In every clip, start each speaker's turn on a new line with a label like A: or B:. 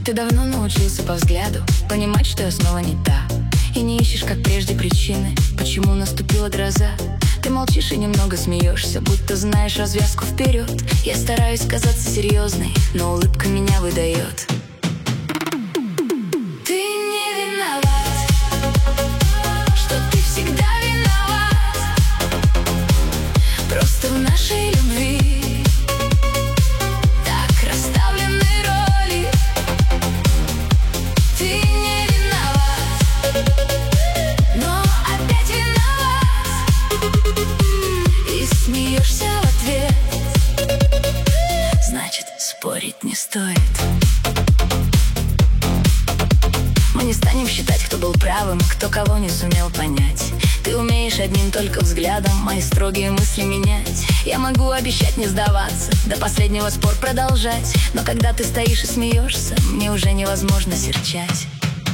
A: Ты давно научился по взгляду понимать, что я снова не та, и не ищешь, как прежде, причины, почему наступила гроза. Ты молчишь и немного смеешься, будто знаешь развязку вперед. Я стараюсь казаться серьезной, но улыбка меня выдает. Ты не виноват, что ты всегда виноват. Просто в нашей любви так расставлены роли. Ты не виноват, но опять виноват. И смеешься в ответ, значит, спорить не стоит. Мы не станем считать, кто был правым, кто кого не сумел понять. Ты умеешь одним только взглядом мои строгие мысли менять. Я могу обещать не сдаваться, до последнего спор продолжать, но когда ты стоишь и смеешься, мне уже невозможно серчать.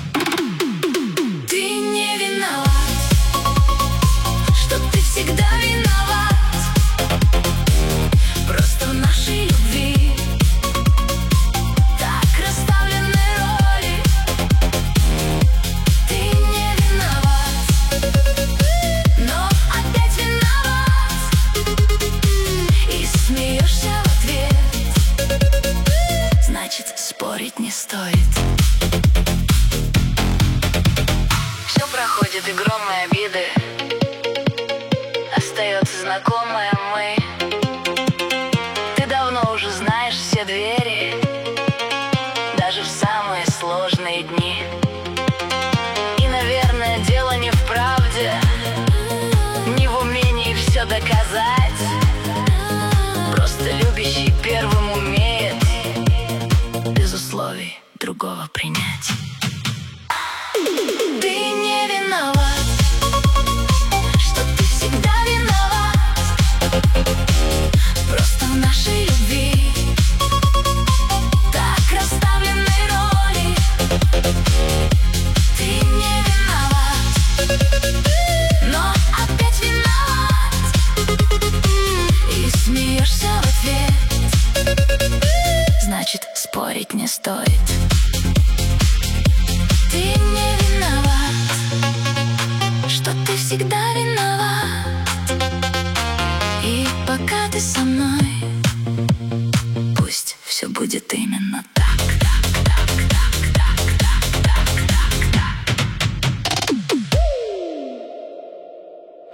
A: Ты не виноват, что ты всегда виноват. Просто в нашей любви так расставлены роли. Ты не виноват, но опять виноват. И смеешься в ответ, значит, спорить не стоит. Все проходит, и гром и обиды, остается знакомая мы. Ты давно уже знаешь все двери, даже в самые сложные дни. И, наверное, дело не в правде, не в умении все доказать. Просто любящий первым умеет без условий другого принять. Ты не виноват, что ты всегда виноват. Просто в нашей любви так расставлены роли. Ты не виноват, но опять виноват. И смеешься в ответ, значит, спорить не стоит. Ты не виноват, что ты всегда виноват. И пока ты со мной, пусть все будет именно так.